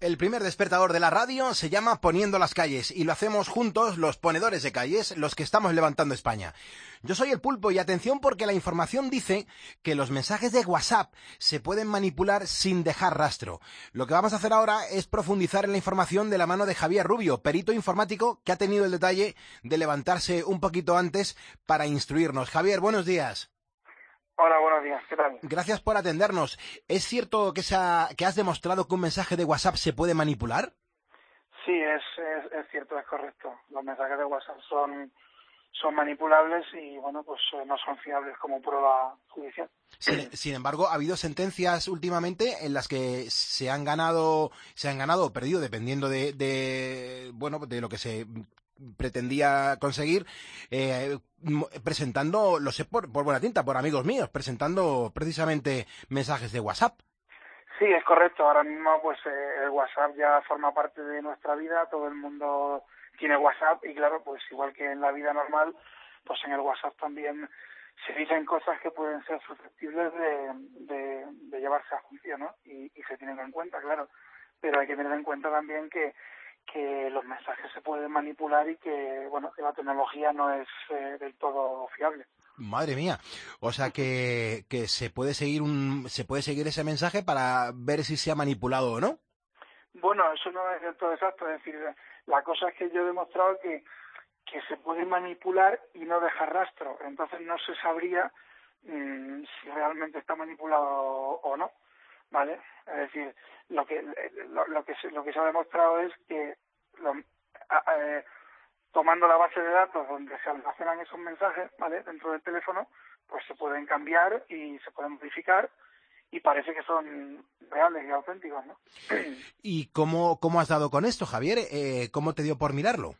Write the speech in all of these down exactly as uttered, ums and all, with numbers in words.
El primer despertador de la radio se llama Poniendo las calles y lo hacemos juntos los ponedores de calles, los que estamos levantando España. Yo soy el Pulpo y atención porque la información dice que los mensajes de WhatsApp se pueden manipular sin dejar rastro. Lo que vamos a hacer ahora es profundizar en la información de la mano de Javier Rubio, perito informático que ha tenido el detalle de levantarse un poquito antes para instruirnos. Javier, buenos días. Hola, buenos días, ¿qué tal? Gracias por atendernos. ¿Es cierto que, esa, que has demostrado que un mensaje de WhatsApp se puede manipular? Sí, es, es, es cierto, es correcto. Los mensajes de WhatsApp son, son manipulables y, bueno, pues no son fiables como prueba judicial. Sin, sin embargo, ha habido sentencias últimamente en las que se han ganado, se han ganado o perdido, dependiendo de, de, bueno, de lo que se pretendía conseguir, eh, presentando, lo sé por, por buena tinta, por amigos míos, presentando precisamente mensajes de WhatsApp. Sí, es correcto. Ahora mismo pues eh, el WhatsApp ya forma parte de nuestra vida, todo el mundo tiene WhatsApp y claro, pues igual que en la vida normal, pues en el WhatsApp también se dicen cosas que pueden ser susceptibles de, de, de llevarse a juicio, ¿no? Y, y se tienen en cuenta, claro. Pero hay que tener en cuenta también que que los mensajes se pueden manipular y que, bueno, que la tecnología no es eh, del todo fiable. Madre mía, o sea que, que se puede seguir un se puede seguir ese mensaje para ver si se ha manipulado o no. Bueno, eso no es del todo exacto, es decir, la cosa es que yo he demostrado que, que se puede manipular y no dejar rastro, entonces no se sabría mmm, si realmente está manipulado o no, ¿vale? Es decir, lo que lo, lo que se, lo que se ha demostrado es que lo, a, a, tomando la base de datos donde se almacenan esos mensajes, ¿vale?, dentro del teléfono, pues se pueden cambiar y se pueden modificar y parece que son reales y auténticos, ¿no? ¿Y cómo, cómo has dado con esto, Javier? Eh, ¿Cómo te dio por mirarlo?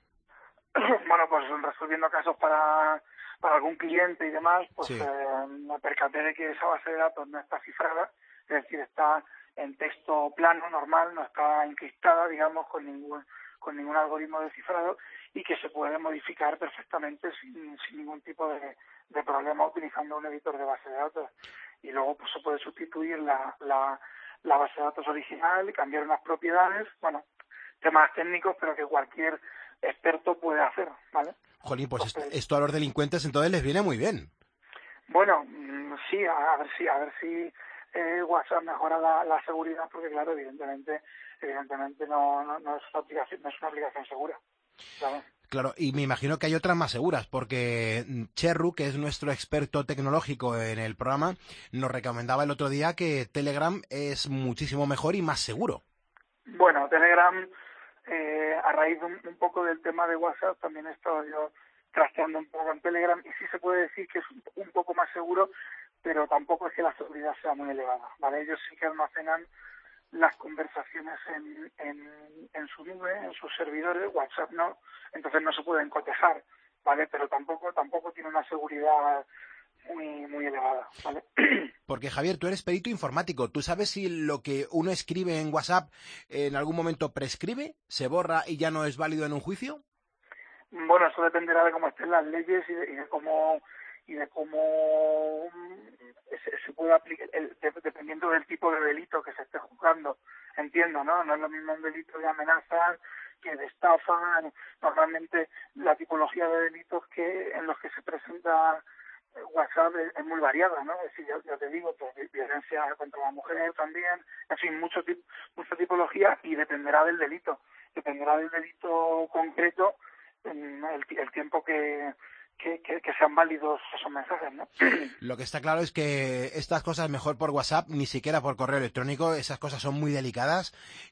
Bueno, pues resolviendo casos para, para algún cliente y demás, pues Sí. eh, me percaté de que esa base de datos no está cifrada, es decir, está en texto plano, normal, no está encriptada, digamos, con ningún con ningún algoritmo de cifrado y que se puede modificar perfectamente sin, sin ningún tipo de, de problema utilizando un editor de base de datos. Y luego pues se puede sustituir la, la, la base de datos original, cambiar unas propiedades, bueno, temas técnicos, pero que cualquier experto puede hacer, ¿vale? Jolín, pues esto, Entonces, esto a los delincuentes entonces les viene muy bien. bueno, sí, a ver si, a ver si eh, WhatsApp mejora la, la seguridad, porque claro, evidentemente, evidentemente no, no, no es una aplicación, no es una aplicación segura, ¿sabes? Claro, y me imagino que hay otras más seguras, porque Cherru, que es nuestro experto tecnológico en el programa, nos recomendaba el otro día que Telegram es muchísimo mejor y más seguro. Bueno, Telegram, eh, a raíz de un, un poco del tema de WhatsApp, también he estado yo trasteando un poco en Telegram y sí se puede decir que es un, un poco más seguro, pero tampoco es que la seguridad sea muy elevada, ¿vale? Ellos sí que almacenan las conversaciones en, en, en su nube, en sus servidores, WhatsApp no, entonces no se pueden cotejar, ¿vale? Pero tampoco tampoco tiene una seguridad muy muy elevada, ¿vale? Porque, Javier, tú eres perito informático. ¿Tú sabes si lo que uno escribe en WhatsApp en algún momento prescribe, se borra y ya no es válido en un juicio? Bueno, eso dependerá de cómo estén las leyes y de, y de cómo y de cómo se, se puede aplicar, el, de, dependiendo del tipo de delito que se esté juzgando. Entiendo, ¿no? No es lo mismo un delito de amenaza que de estafa. Normalmente la tipología de delitos que en los que se presenta WhatsApp es, es muy variada, ¿no? Es decir, ya, ya te digo, pues violencia contra la mujer también, en fin, mucho tip, mucha tipología y dependerá del delito. Dependerá del delito concreto el, el tiempo que, que, que, que sean válidos esos mensajes, ¿no? Lo que está claro es que estas cosas mejor por WhatsApp, ni siquiera por correo electrónico. Esas cosas son muy delicadas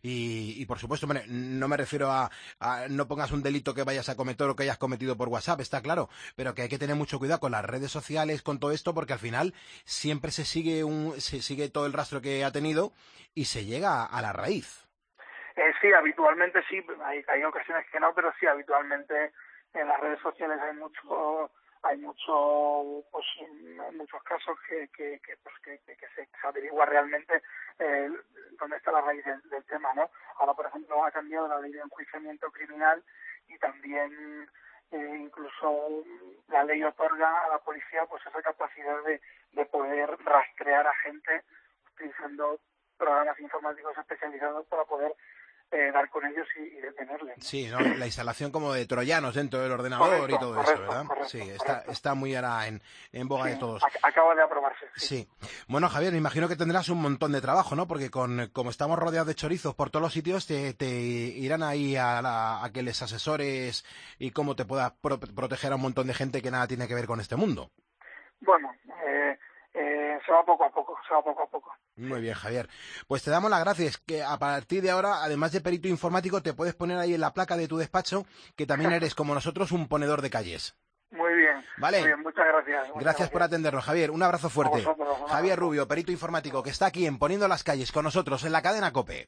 y, y por supuesto, hombre, no me refiero a, a no pongas un delito que vayas a cometer o que hayas cometido por WhatsApp, está claro, pero que hay que tener mucho cuidado con las redes sociales, con todo esto, porque al final siempre se sigue un se sigue todo el rastro que ha tenido y se llega a la raíz. Eh, sí, habitualmente sí, hay, hay ocasiones que no, pero sí, habitualmente en las redes sociales hay mucho, hay mucho, pues, muchos casos que, que, que, pues, que, que, que se, se averigua realmente eh, dónde está la raíz del, del tema, ¿no? Ahora, por ejemplo, ha cambiado la ley de enjuiciamiento criminal y también eh, incluso la ley otorga a la policía pues esa capacidad de, de poder rastrear a gente utilizando programas informáticos especializados para poder eh, dar con ellos y, y detenerles, ¿no? Sí, ¿no? La instalación como de troyanos dentro del ordenador Correcto, y todo correcto, eso, ¿verdad? correcto, Sí, está, correcto. está muy ahora en, en boga Sí, de todos. ac- acaba de aprobarse. Sí. Sí. Bueno, Javier, me imagino que tendrás un montón de trabajo, ¿no? Porque con como estamos rodeados de chorizos por todos los sitios, te, te irán ahí a, la- a que les asesores y cómo te puedas pro- proteger a un montón de gente que nada tiene que ver con este mundo. Bueno, eh, eh, se va poco a poco, se va poco a poco. Muy bien, Javier. Pues te damos las gracias, que a partir de ahora, además de perito informático, te puedes poner ahí en la placa de tu despacho que también eres, como nosotros, un ponedor de calles. Muy bien, Vale. muy bien, muchas gracias. Muchas Gracias por atendernos, Javier. Un abrazo fuerte. A vosotros, un Javier abrazo. Rubio, perito informático, que está aquí en Poniendo las Calles con nosotros en la cadena COPE.